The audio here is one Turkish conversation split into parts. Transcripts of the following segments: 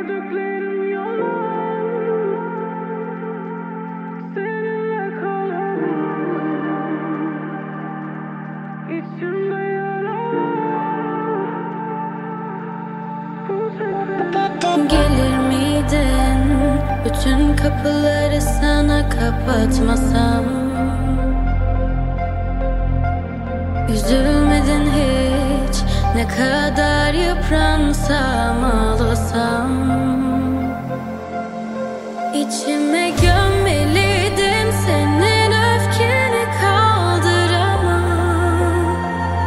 Gördüklerim yalan, seninle kalan, içimde yara, bu sefer. Gelir miydin bütün kapıları sana kapatmasam? Üzülmedin hiç, ne kadar yıpransam ağlasam. İçime gömmeliydim senin öfkeni kaldıramam.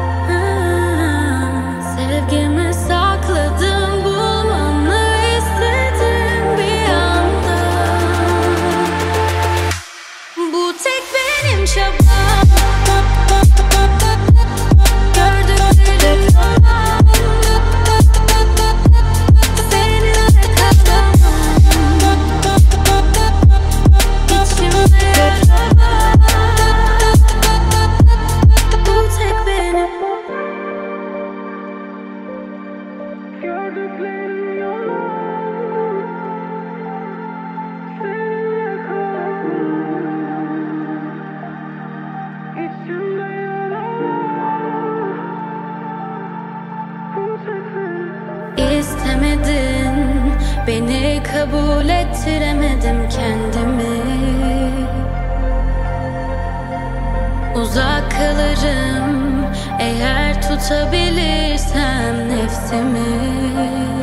Sevgimi sakladım, bulmanı istedim bir anda. Bu tek benim çabam. Gördüklerim yalan, seninle kalamam. İçimde yara, bu tek benim. Gördüklerim yalan, seninle kalan, içimde yara, bu sefer. İstemedin beni, kabul ettiremedim kendimi. Uzak kalırım eğer tutabilirsem nefsimi.